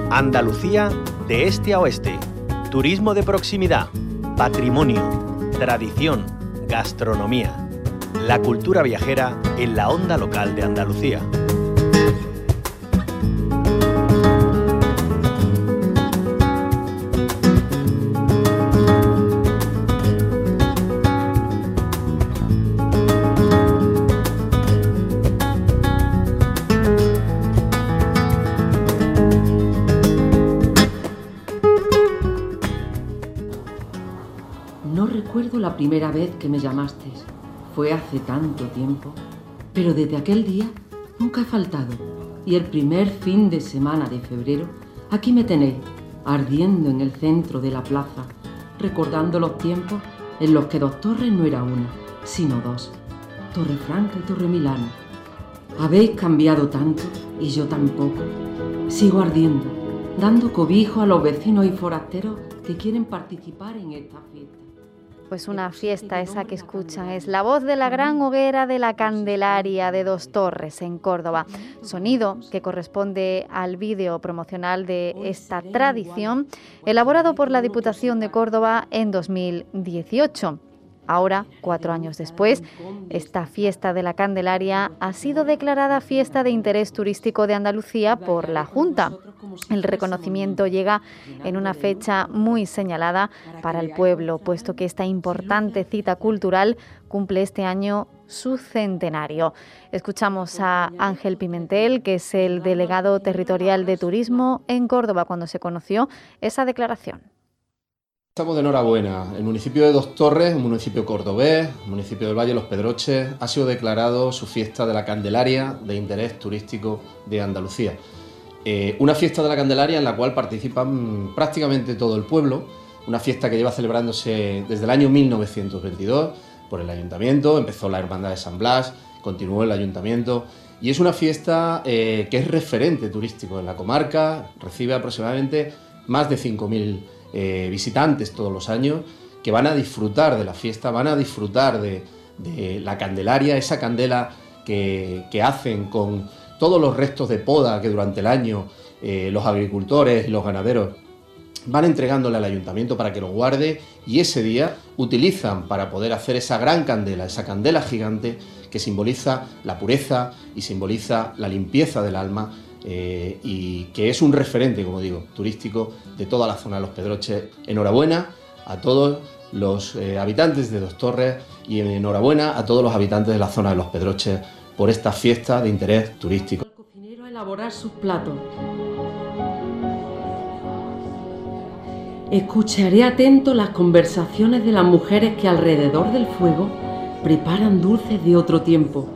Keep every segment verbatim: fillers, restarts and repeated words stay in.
Andalucía de este a oeste. Turismo de proximidad, patrimonio, tradición, gastronomía. La cultura viajera en la onda local de Andalucía. No recuerdo la primera vez que me llamaste. Fue hace tanto tiempo. Pero desde aquel día nunca he faltado. Y el primer fin de semana de febrero, aquí me tenéis, ardiendo en el centro de la plaza, recordando los tiempos en los que Dos Torres no era una, sino dos. Torrefranca y Torremilano. Habéis cambiado tanto y yo tampoco. Sigo ardiendo, dando cobijo a los vecinos y forasteros que quieren participar en esta fiesta. Pues una fiesta esa que escuchan es la voz de la gran hoguera de la Candelaria de Dos Torres en Córdoba, sonido que corresponde al vídeo promocional de esta tradición elaborado por la Diputación de Córdoba en dos mil dieciocho. Ahora, cuatro años después, esta fiesta de la Candelaria ha sido declarada fiesta de interés turístico de Andalucía por la Junta. El reconocimiento llega en una fecha muy señalada para el pueblo, puesto que esta importante cita cultural cumple este año su centenario. Escuchamos a Ángel Pimentel, que es el delegado territorial de turismo en Córdoba, cuando se conoció esa declaración. Estamos de enhorabuena. El municipio de Dos Torres, un municipio cordobés, municipio del Valle de los Pedroches, ha sido declarado su fiesta de la Candelaria de interés turístico de Andalucía. Eh, una fiesta de la Candelaria en la cual participan prácticamente todo el pueblo, una fiesta que lleva celebrándose desde el año mil novecientos veintidós por el Ayuntamiento, empezó la Hermandad de San Blas, continuó el Ayuntamiento y es una fiesta eh, que es referente turístico en la comarca, recibe aproximadamente más de cinco mil Eh, visitantes todos los años que van a disfrutar de la fiesta, van a disfrutar de, de la Candelaria, esa candela que, que hacen con todos los restos de poda que durante el año eh, los agricultores y los ganaderos van entregándole al ayuntamiento para que lo guarde, y ese día utilizan para poder hacer esa gran candela, esa candela gigante que simboliza la pureza y simboliza la limpieza del alma. Eh, y que es un referente, como digo, turístico de toda la zona de Los Pedroches. Enhorabuena a todos los eh, habitantes de Dos Torres y enhorabuena a todos los habitantes de la zona de Los Pedroches por esta fiesta de interés turístico. El cocinero a elaborar sus platos. Escucharé atento las conversaciones de las mujeres que alrededor del fuego preparan dulces de otro tiempo.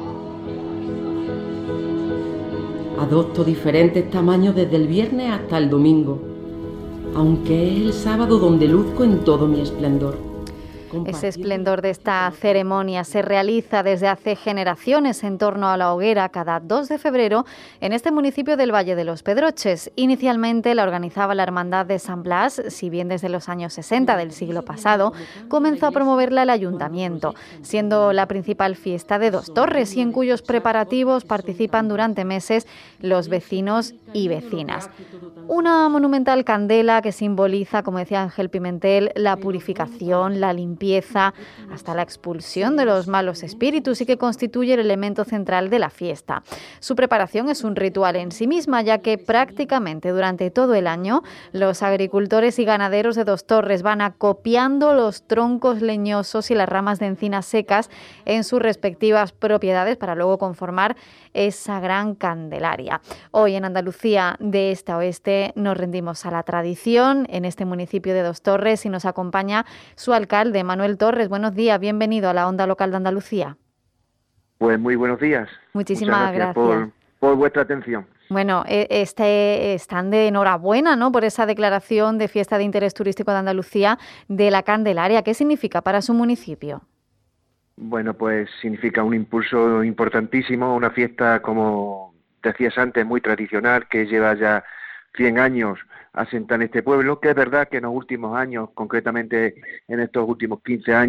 Adopto diferentes tamaños desde el viernes hasta el domingo, aunque es el sábado donde luzco en todo mi esplendor. Ese esplendor de esta ceremonia se realiza desde hace generaciones en torno a la hoguera cada dos de febrero en este municipio del Valle de los Pedroches. Inicialmente la organizaba la Hermandad de San Blas, si bien desde los años sesenta del siglo pasado comenzó a promoverla el Ayuntamiento, siendo la principal fiesta de Dos Torres y en cuyos preparativos participan durante meses los vecinos y vecinas. Una monumental candela que simboliza, como decía Ángel Pimentel, la purificación, la limpieza, hasta la expulsión de los malos espíritus y que constituye el elemento central de la fiesta. Su preparación es un ritual en sí misma, ya que prácticamente durante todo el año los agricultores y ganaderos de Dos Torres van acopiando los troncos leñosos y las ramas de encinas secas en sus respectivas propiedades para luego conformar esa gran candelaria. Hoy en Andalucía de este a oeste nos rendimos a la tradición en este municipio de Dos Torres y nos acompaña su alcalde, Manuel Torres. Buenos días, bienvenido a la onda local de Andalucía. Pues muy buenos días. Muchísimas Muchas gracias, gracias. Por, por vuestra atención. Bueno, este, están de enhorabuena, ¿no?, por esa declaración de fiesta de interés turístico de Andalucía de la Candelaria. ¿Qué significa para su municipio? Bueno, pues significa un impulso importantísimo, una fiesta, como decías antes, muy tradicional, que lleva ya cien años asentada en este pueblo, que es verdad que en los últimos años, concretamente en estos últimos quince años,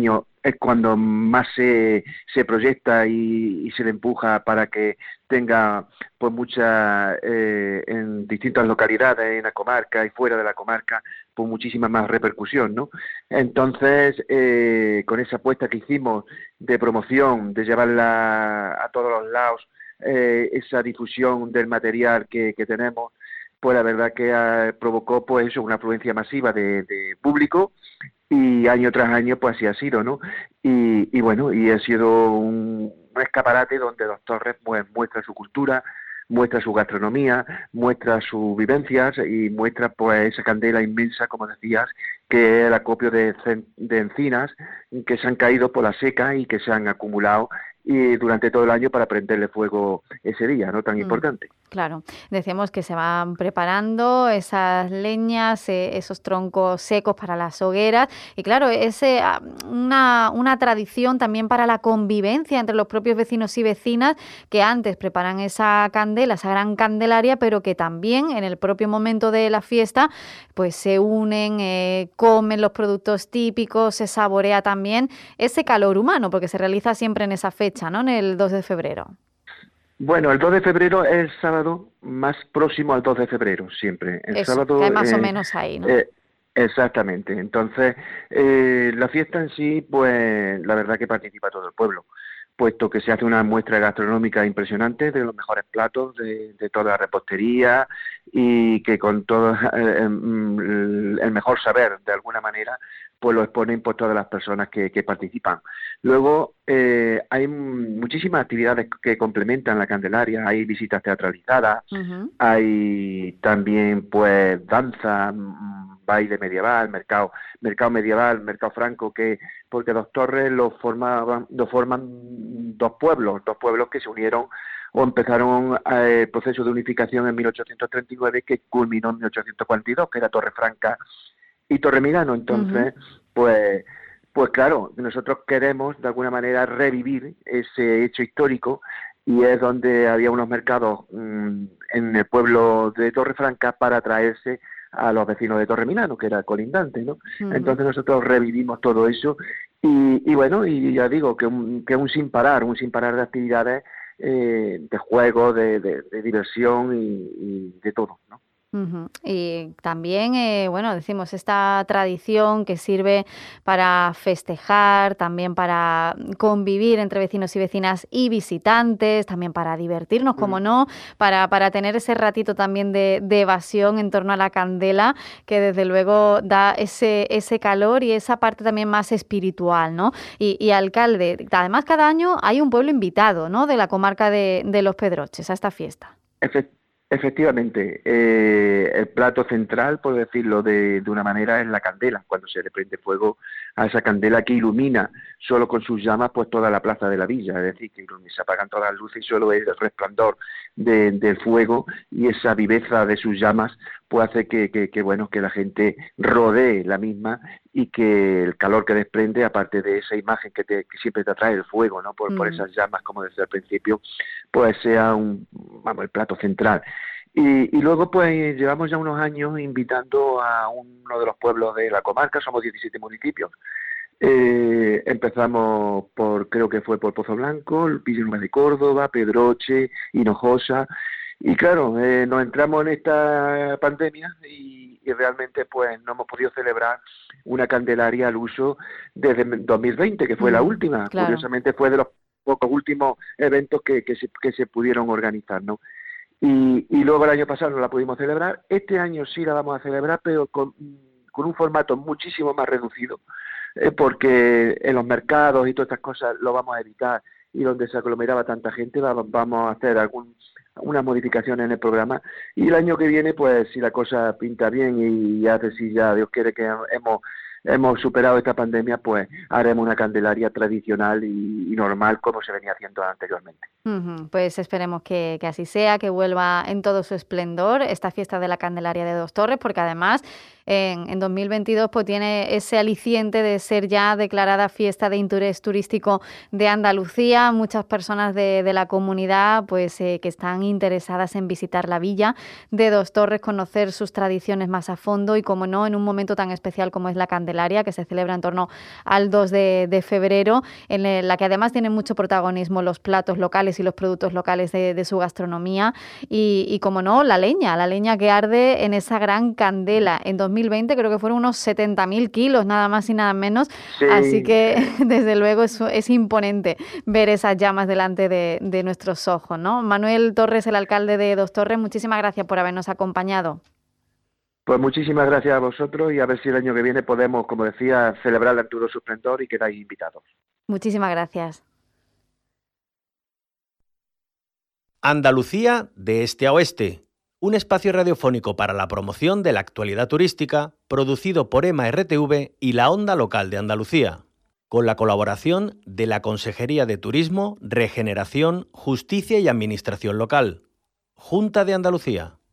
es cuando más se, se proyecta y, y se le empuja para que tenga pues mucha eh, en distintas localidades en la comarca y fuera de la comarca pues muchísima más repercusión, ¿no? Entonces eh, con esa apuesta que hicimos de promoción, de llevarla a todos los lados, eh, esa difusión del material que, que tenemos, pues la verdad que uh, provocó pues eso, una afluencia masiva de, de público, y año tras año pues así ha sido, ¿no? Y, y bueno, y ha sido un, un escaparate donde Dos Torres pues muestra su cultura, muestra su gastronomía, muestra sus vivencias y muestra pues esa candela inmensa, como decías, que es el acopio de, de encinas que se han caído por la seca y que se han acumulado y durante todo el año para prenderle fuego ese día, ¿no? Tan mm, importante. Claro, decíamos que se van preparando esas leñas, eh, esos troncos secos para las hogueras, y claro, es eh, una, una tradición también para la convivencia entre los propios vecinos y vecinas, que antes preparan esa candela, esa gran candelaria, pero que también en el propio momento de la fiesta pues se unen, eh, comen los productos típicos, se saborea también ese calor humano, porque se realiza siempre en esa fecha, ¿no? En el dos de febrero. Bueno, el dos de febrero es el sábado más próximo al dos de febrero, siempre. El Eso, sábado, que hay más eh, o menos ahí, ¿no? Eh, exactamente. Entonces, eh, la fiesta en sí, pues la verdad que participa todo el pueblo, puesto que se hace una muestra gastronómica impresionante de los mejores platos de, de toda la repostería y que con todo eh, el mejor saber, de alguna manera, pues lo exponen por todas las personas que, que participan. Luego, eh, hay muchísimas actividades que complementan la Candelaria, hay visitas teatralizadas, uh-huh. hay también, pues, danza, baile medieval, mercado, mercado medieval, mercado franco, que porque Dos Torres lo formaban, lo forman dos pueblos, dos pueblos que se unieron o empezaron eh, el proceso de unificación en mil ochocientos treinta y nueve, que culminó en mil ochocientos cuarenta y dos, que era Torrefranca y Torremilano. Entonces, uh-huh. pues, pues claro, nosotros queremos de alguna manera revivir ese hecho histórico, y es donde había unos mercados mmm, en el pueblo de Torrefranca para traerse a los vecinos de Torremilano, que era colindante, ¿no? Uh-huh. Entonces nosotros revivimos todo eso y, y bueno, y ya digo que un, que un sin parar, un sin parar de actividades, eh, de juego, de, de, de diversión y, y de todo, ¿no? Uh-huh. Y también, eh, bueno, decimos esta tradición que sirve para festejar, también para convivir entre vecinos y vecinas y visitantes, también para divertirnos, uh-huh. como no, para, para tener ese ratito también de, de evasión en torno a la candela, que desde luego da ese, ese calor y esa parte también más espiritual, ¿no? Y, y alcalde, además cada año hay un pueblo invitado, ¿no?, de la comarca de, de Los Pedroches a esta fiesta. Efectivamente. Efectivamente, eh, el plato central, por decirlo de, de una manera, es la candela, cuando se le prende fuego a esa candela que ilumina solo con sus llamas pues toda la plaza de la villa, es decir, que se apagan todas las luces y solo es el resplandor de, del fuego, y esa viveza de sus llamas pues hace que, que, que, bueno, que la gente rodee la misma, y que el calor que desprende, aparte de esa imagen que, te, que siempre te atrae el fuego, ¿no? Por, mm. por esas llamas, como decía al principio, pues sea un, vamos, el plato central. Y, y luego pues llevamos ya unos años invitando a uno de los pueblos de la comarca, somos diecisiete municipios. Eh, empezamos por, creo que fue por Pozo Blanco, Villanueva de Córdoba, Pedroche, Hinojosa, y claro, eh, nos entramos en esta pandemia y, y realmente pues no hemos podido celebrar una Candelaria al uso desde dos mil veinte, que fue mm, la última. Claro. Curiosamente fue de los pocos últimos eventos que, que, se, que se pudieron organizar, ¿no? Y, y luego el año pasado no la pudimos celebrar. Este año sí la vamos a celebrar, pero con, con un formato muchísimo más reducido, eh, porque en los mercados y todas estas cosas lo vamos a evitar, y donde se aglomeraba tanta gente vamos, vamos a hacer algún unas modificaciones en el programa, y el año que viene pues si la cosa pinta bien y hace, si ya Dios quiere que hemos hemos superado esta pandemia, pues haremos una Candelaria tradicional y, y normal como se venía haciendo anteriormente. Uh-huh. Pues esperemos que, que así sea, que vuelva en todo su esplendor esta fiesta de la Candelaria de Dos Torres, porque además en, en dos mil veintidós, pues tiene ese aliciente de ser ya declarada fiesta de interés turístico de Andalucía. Muchas personas de, de la comunidad pues eh, que están interesadas en visitar la villa de Dos Torres, conocer sus tradiciones más a fondo y, como no, en un momento tan especial como es la Candelaria, que se celebra en torno al dos de, de febrero, en la que además tienen mucho protagonismo los platos locales y los productos locales de, de su gastronomía y, y, como no, la leña, la leña que arde en esa gran candela. En dos mil veinte creo que fueron unos setenta mil kilos, nada más y nada menos, sí. Así que desde luego es, es imponente ver esas llamas delante de, de nuestros ojos, ¿no? Manuel Torres, el alcalde de Dos Torres, muchísimas gracias por habernos acompañado. Pues muchísimas gracias a vosotros y a ver si el año que viene podemos, como decía, celebrarla en todo su esplendor y quedáis invitados. Muchísimas gracias. Andalucía de este a oeste, un espacio radiofónico para la promoción de la actualidad turística, producido por EMA R T V y la Onda Local de Andalucía, con la colaboración de la Consejería de Turismo, Regeneración, Justicia y Administración Local, Junta de Andalucía.